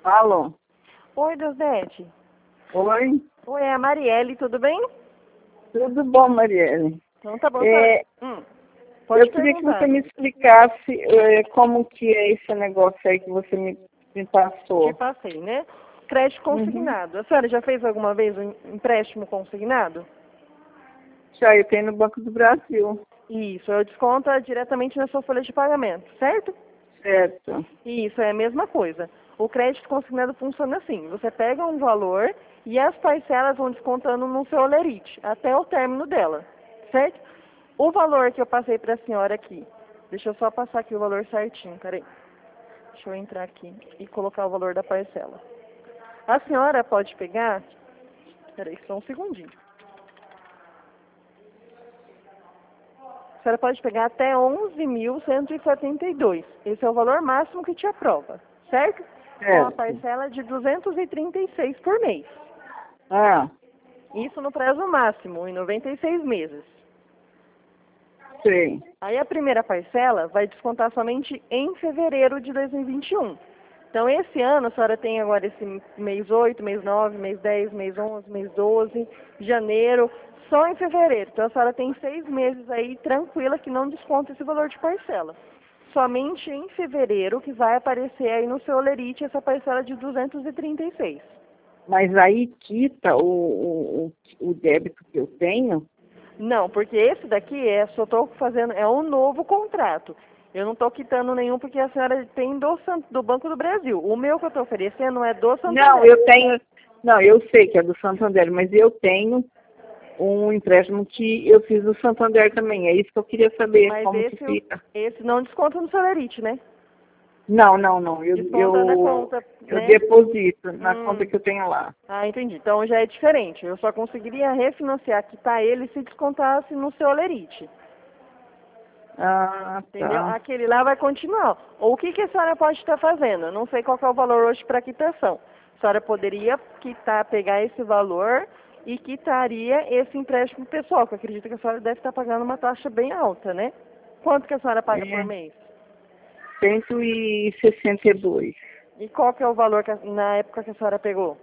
Alô? Oi, Deusdete. Oi? Oi, é a Marielle, tudo bem? Tudo bom, Marielle? Então tá bom. Eu Pode queria que perguntar. você me explicasse como que é esse negócio aí que você me passou. Te passei, né? Crédito consignado. A senhora já fez alguma vez um empréstimo consignado? Já, eu tenho no Banco do Brasil. Isso, eu desconto diretamente na sua folha de pagamento, certo? Certo. Isso, é a mesma coisa. O crédito consignado funciona assim. Você pega um valor e as parcelas vão descontando no seu holerite, até o término dela, certo? O valor que eu passei para a senhora aqui, deixa eu só passar aqui o valor certinho, peraí. Deixa eu entrar aqui e colocar o valor da parcela. A senhora pode pegar, peraí, só um segundinho. A senhora pode pegar até 11.172. Esse é o valor máximo que te aprova, certo? Com a Certo. parcela de 236 por mês. Ah, Isso no prazo máximo, em 96 meses. sei. Aí a primeira parcela vai descontar somente em fevereiro de 2021. Então, esse ano, a senhora tem agora esse mês 8, mês 9, mês 10, mês 11, mês 12, janeiro, só em fevereiro. Então, a senhora tem 6 meses aí tranquila que não desconta esse valor de parcela. Somente em fevereiro que vai aparecer aí no seu holerite essa parcela de 236. Mas aí quita o débito que eu tenho? Não, porque esse daqui só estou fazendo, é um novo contrato. Eu não estou quitando nenhum porque a senhora tem do Banco do Brasil. O meu que eu estou oferecendo é do Santander. Não, eu tenho. Não, eu sei que é do Santander, mas eu tenho um empréstimo que eu fiz do Santander também. É isso que eu queria saber, Mas como que fica. esse não desconta no salerite, né? Não, não, não. Desconta na conta, Eu né? deposito na conta que eu tenho lá. Ah, entendi. Então já é diferente. Eu só conseguiria refinanciar, quitar ele se descontasse no seu holerite. Ah, Entendeu? tá. Aquele lá vai continuar. Ou o que a senhora pode estar fazendo? Eu não sei qual que é o valor hoje para quitação. A senhora poderia quitar, pegar esse valor e quitaria esse empréstimo pessoal, que eu acredito que a senhora deve estar pagando uma taxa bem alta, né? Quanto que a senhora paga por mês? 162. E qual que é o valor na época que a senhora pegou?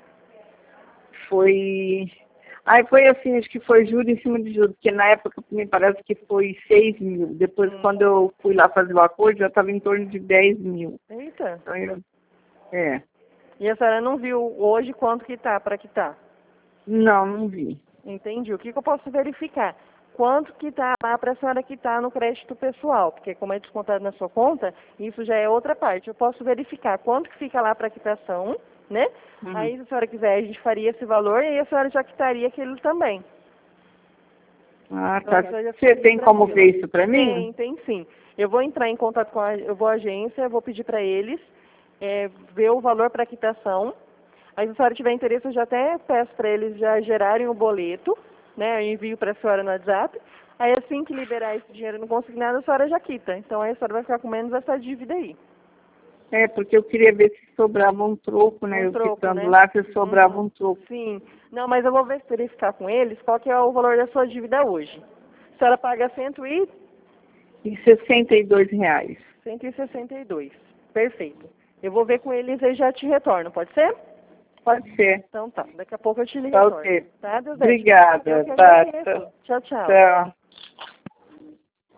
Foi. Aí foi assim, acho que foi juro em cima de juros, porque na época me parece que foi 6 mil. Depois, quando eu fui lá fazer o acordo, já estava em torno de 10 mil. Eita. Então, E a senhora não viu hoje quanto que tá para quitar? Não, não vi. Entendi. O que eu posso verificar? Quanto que está lá para a senhora quitar no crédito pessoal? Porque como é descontado na sua conta, isso já é outra parte. Eu posso verificar quanto que fica lá para quitação, né? Aí, se a senhora quiser, a gente faria esse valor e aí a senhora já quitaria aquele também. Ah, Então, tá. a senhora já Você fica tem como tranquila. ver isso pra mim? Tem sim. Eu vou entrar em contato com eu vou à agência, vou pedir para eles ver o valor para quitação. Aí, se a senhora tiver interesse, eu já até peço para eles já gerarem o boleto, né? Eu envio para a senhora no WhatsApp. Aí, assim que liberar esse dinheiro no consignado, a senhora já quita. Então, aí a senhora vai ficar com menos essa dívida aí. É, porque eu queria ver se sobrava um troco, né? Eu ficando né? lá, se sobrava um troco. Sim. Não, mas eu vou verificar com eles qual que é o valor da sua dívida hoje. A senhora paga E R$ 62. 162. Perfeito. Eu vou ver com eles e já te retorno, pode ser? Pode ser. Então tá, daqui a pouco eu te ligo. Tá ok. Tá, Deusdete? Obrigada. Eu que Tá. agradeço. Tchau, tchau. Tchau.